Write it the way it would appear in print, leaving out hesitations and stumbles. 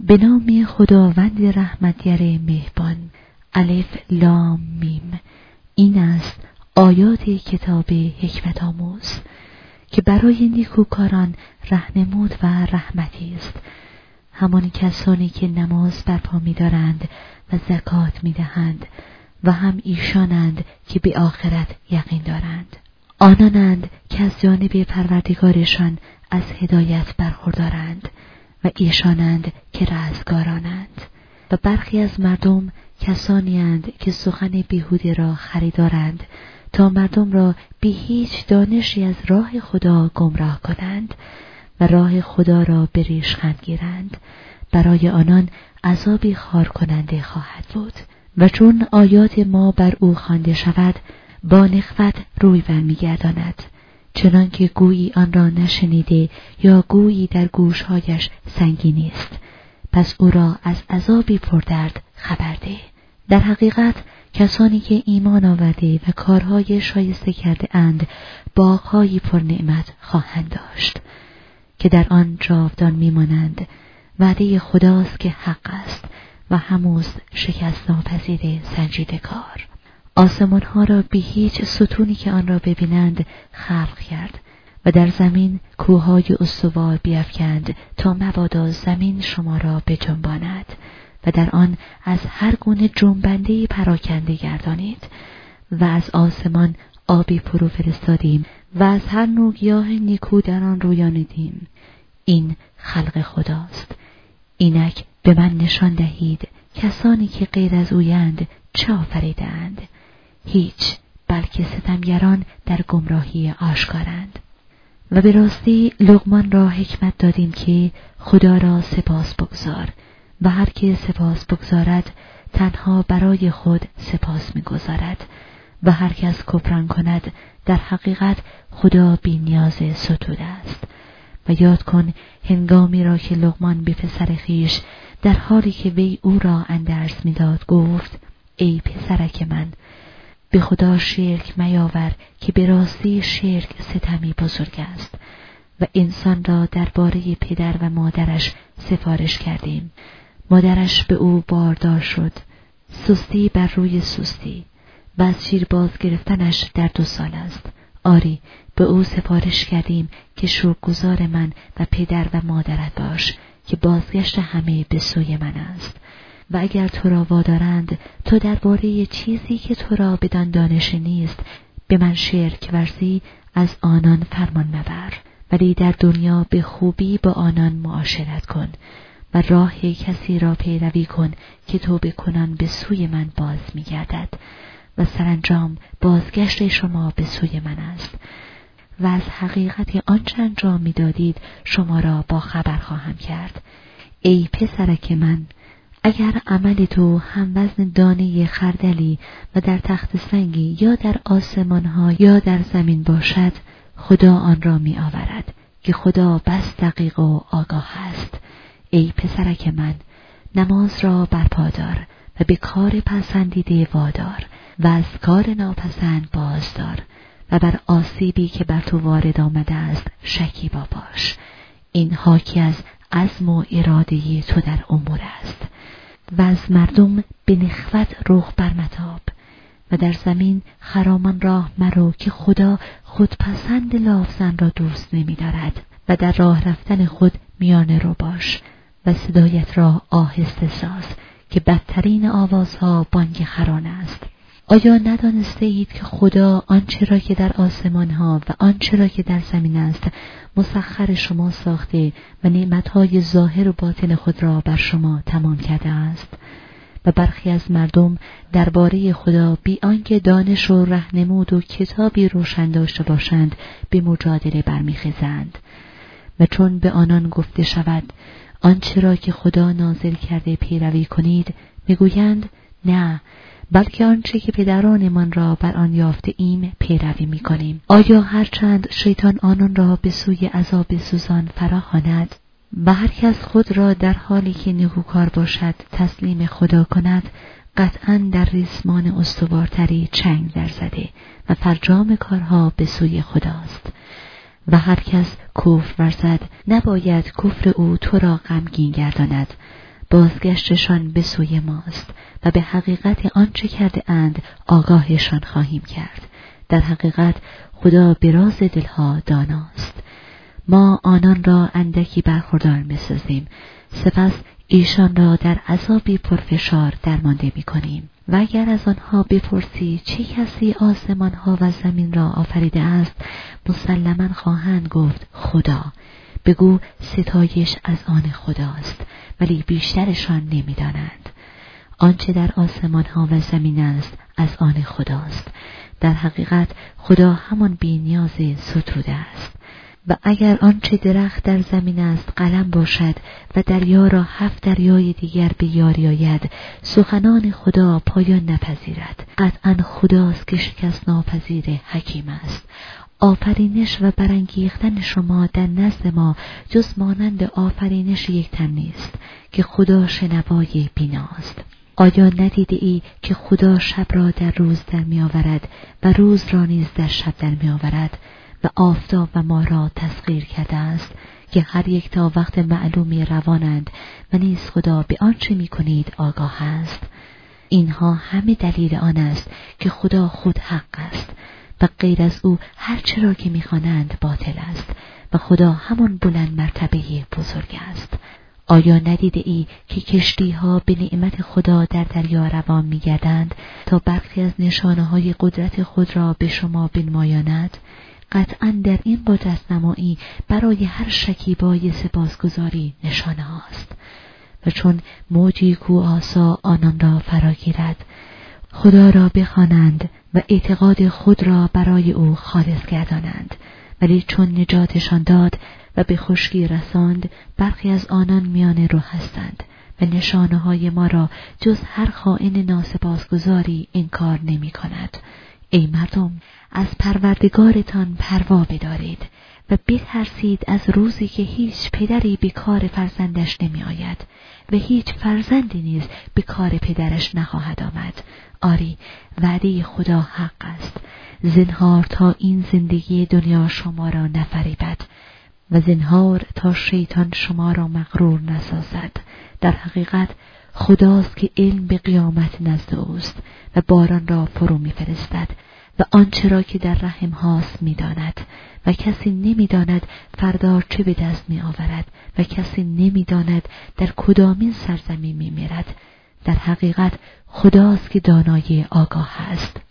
به نام خداوند رحمتگر مهربان. الف لام میم. این است آیات کتاب حکمت آموز که برای نیکوکاران راهنمود و رحمتی است، همان کسانی که نماز برپا می‌دارند و زکات می‌دهند و هم ایشانند که به آخرت یقین دارند. آنانند که از جانب پروردگارشان از هدایت برخوردارند و ایشانند که رستگارانند. و برخی از مردم کسانی اند که سخن بیهوده را خریدارند تا مردم را به هیچ دانشی از راه خدا گمراه کنند و راه خدا را به ریشخند گیرند. برای آنان عذابی خار کننده خواهد بود. و چون آیات ما بر او خوانده شود با نخوت روی برمیگرداند، چنان که گویی آن را نشنیده یا گویی در گوشهایش سنگینی است. پس او را از عذابی پردرد خبر ده. در حقیقت کسانی که ایمان آورده و کارهای شایسته کرده اند باغ‌هایی پر نعمت خواهند داشت که در آن جاودان میمانند. وعده خداست که حق است و هموز شکست ناپذیر سنجیده کار. آسمانها را به هیچ ستونی که آن را ببینند خلق کرد و در زمین کوههای استوار بیفکند تا مبادا زمین شما را بجنباند و در آن از هر گونه جنبنده‌ای پراکنده گردانید و از آسمان آبی فرو فرستادیم و از هر نوع گیاه نیکو در آن رویانیدیم. این خلق خداست. اینک به من نشان دهید کسانی که غیر از اویند چه آفریدند؟ هیچ، بلکه ستمگران در گمراهی آشکارند. و به راستی لقمان را حکمت دادیم که خدا را سپاس بگذار و هر که سپاس بگذارد تنها برای خود سپاس می‌گذارد و هر کس کفران کند در حقیقت خدا بی نیاز ستوده است. و یاد کن هنگامی را که لقمان به پسر خویش در حالی که وی او را اندرز می‌داد گفت: ای پسرک من، به خدا شرک میاور که به راستی شرک ستمی بزرگ است. و انسان را درباره پدر و مادرش سفارش کردیم. مادرش به او باردار شد، سستی بر روی سستی، و از شیر باز گرفتنش در 2 سال است. آری، به او سفارش کردیم که شکرگزار من و پدر و مادرت باش که بازگشت همه به سوی من است. و اگر تو را وادارند تو درباره چیزی که تو را بدان دانش نیست به من شرک ورزی، از آنان فرمان مبر، ولی در دنیا به خوبی با آنان معاشرت کن و راه کسی را پیروی کن که توبه کنان به سوی من باز می‌گردد و سرانجام بازگشت شما به سوی من است و از حقیقت آنچه انجام می‌دادید شما را با خبر خواهم کرد. ای پسرک من، اگر عمل تو هم وزن دانه خردلی و در تخت سنگی یا در آسمانها یا در زمین باشد، خدا آن را می آورد که خدا بس دقیق و آگاه است. ای پسرک من، نماز را برپا دار و به کار پسندیده وادار و از کار ناپسند بازدار و بر آسیبی که بر تو وارد آمده است شکیبا باش. این حاکی از عزم و اراده تو در امور است. و از مردم به نخوت رخ برمتاب و در زمین خرامان راه مرو که خدا خودپسند لاوزن را دوست نمی دارد و در راه رفتن خود میانه رو باش و صدایت را آهسته ساز که بدترین آوازها بانگ خران است. آیا ندانسته اید که خدا آنچه را که در آسمان ها و آنچه را که در زمین است مسخر شما ساخته و نعمتهای ظاهر و باطن خود را بر شما تمام کرده است؟ و برخی از مردم درباره خدا بی آنکه دانش و راهنمود و کتابی روشن داشته باشند به مجادله برمیخیزند. و چون به آنان گفته شود آنچه را که خدا نازل کرده پیروی کنید، میگویند نه، بلکه آنچه که پدرانمان را بر آن یافته ایم پیروی می‌کنیم. آیا هرچند شیطان آنان را به سوی عذاب سوزان فراخواند و هر کس خود را در حالی که نیکوکار باشد تسلیم خدا کند، قطعاً در ریسمان استوارتری چنگ در زده و فرجام کارها به سوی خداست. و هر کس کفر ورزد نباید کفر او تو را غمگین گرداند، بازگشتشان به سوی ماست و به حقیقت آنچه کرده اند آگاهشان خواهیم کرد. در حقیقت خدا به راز دلها داناست. ما آنان را اندکی برخوردار می‌سازیم، سپس ایشان را در عذابی پرفشار درمانده می‌کنیم. و اگر از آنها بپرسی چه کسی آسمان‌ها و زمین را آفریده است، مسلماً خواهند گفت خدا. بگو ستایش از آن خداست، ولی بیشترشان نمی‌دانند. آنچه در آسمان‌ها و زمین است از آن خداست. در حقیقت خدا همان بی‌نیاز ستوده است. و اگر آنچه درخت در زمین است قلم باشد و دریا را 7 دریای دیگر به یاری آید، سخنان خدا پایان نپذیرد. قطعاً خداست که شکست ناپذیر حکیم است. آفرینش و برانگیختن شما در نزد ما جز مانند آفرینش یک تن نیست که خدا شنوای بیناست. آیا ندیده ای که خدا شب را در روز در می آورد و روز را نیز در شب در می آورد و آفتاب و ما را تسخیر کرده است که هر یک تا وقت معلومی روانند و نیز خدا به آنچه می کنید آگاه است. اینها همه دلیل آن است که خدا خود حق است و غیر از او هر چه را که می خوانند باطل است و خدا همان بلند مرتبه بزرگ است. آیا ندیده ای که کشتی ها به نعمت خدا در دریا روان می گردند تا برخی از نشانه های قدرت خود را به شما بنمایاند؟ قطعاً در این قدرت نمایی برای هر شکیبای سپاسگزاری نشانه هاست. و چون موجی کو آسا آنان را فراگیرد، خدا را بخوانند و اعتقاد خود را برای او خالص گردانند. ولی چون نجاتشان داد و به خشکی رساند، برخی از آنان میان رو هستند و نشانه های ما را جز هر خائن ناسپاسگزاری انکار نمی کند. ای مردم، از پروردگارتان پروا بدارید و بترسید از روزی که هیچ پدری به کار فرزندش نمی آید و هیچ فرزندی نیز به کار پدرش نخواهد آمد. آری، وعده خدا حق است. زنهار تا این زندگی دنیا شما را نفریبد و زنهار تا شیطان شما را مغرور نسازد. در حقیقت خداست که علم به قیامت نزد اوست و باران را فرو می‌فرستد و آنچه را که در رحم هاست می‌داند و کسی نمی‌داند فردا چه به دست می‌آورد و کسی نمی‌داند در کدامین سرزمین می‌میرد. در حقیقت خداست که دانای آگاه است.